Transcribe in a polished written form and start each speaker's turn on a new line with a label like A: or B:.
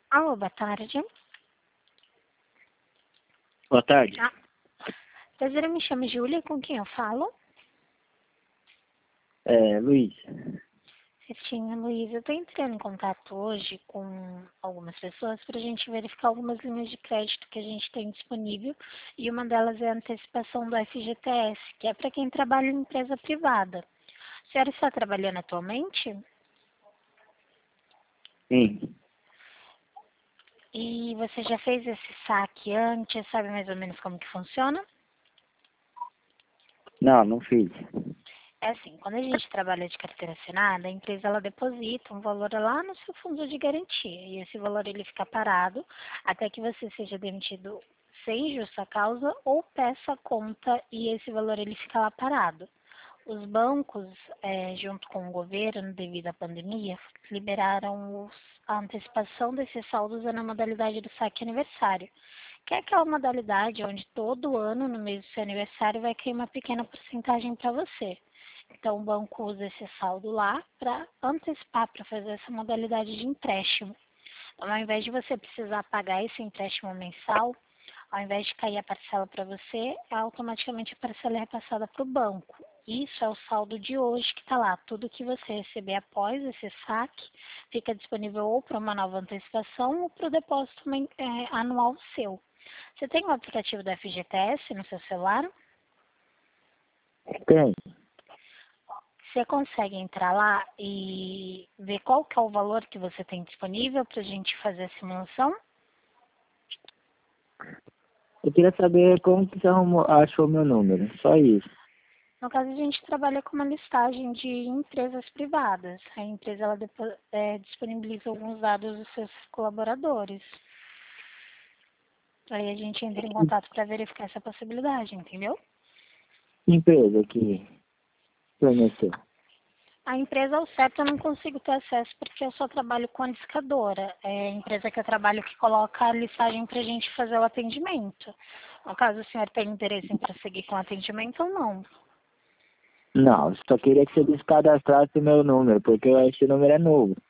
A: Alô, boa tarde.
B: Boa tarde.
A: Prazer, eu me chamo Júlia, com quem eu falo?
B: Luiz.
A: Certinho, Luiz. Eu estou entrando em contato hoje com algumas pessoas para a gente verificar algumas linhas de crédito que a gente tem disponível e uma delas é a antecipação do FGTS, que é para quem trabalha em empresa privada. A senhora está trabalhando atualmente?
B: Sim.
A: E você já fez esse saque antes? Sabe mais ou menos como que funciona?
B: Não fiz.
A: É assim, quando a gente trabalha de carteira assinada, a empresa ela deposita um valor lá no seu fundo de garantia e esse valor ele fica parado até que você seja demitido sem justa causa ou peça a conta e esse valor ele fica lá parado. Os bancos, junto com o governo, devido à pandemia, liberaram a antecipação desses saldos na modalidade do saque aniversário, que é aquela modalidade onde todo ano, no mês do seu aniversário, vai cair uma pequena porcentagem para você. Então, o banco usa esse saldo lá para antecipar, para fazer essa modalidade de empréstimo. Então, ao invés de você precisar pagar esse empréstimo mensal, ao invés de cair a parcela para você, automaticamente a parcela é repassada para o banco. Isso é o saldo de hoje que está lá. Tudo que você receber após esse saque fica disponível ou para uma nova antecipação ou para o depósito anual seu. Você tem o aplicativo do FGTS no seu celular?
B: Tem.
A: Você consegue entrar lá e ver qual que é o valor que você tem disponível para a gente fazer a simulação?
B: Eu queria saber como que você achou meu número. Só isso.
A: No caso, a gente trabalha com uma listagem de empresas privadas. A empresa ela disponibiliza alguns dados dos seus colaboradores. Aí a gente entra em contato para verificar essa possibilidade, entendeu?
B: Que empresa que forneceu?
A: A empresa, ao certo, eu não consigo ter acesso porque eu só trabalho com a discadora. É a empresa que eu trabalho que coloca a listagem para a gente fazer o atendimento. No caso, o senhor tem interesse em prosseguir com o atendimento ou não?
B: Não, eu só queria que você descadastrasse o meu número, porque esse número é novo.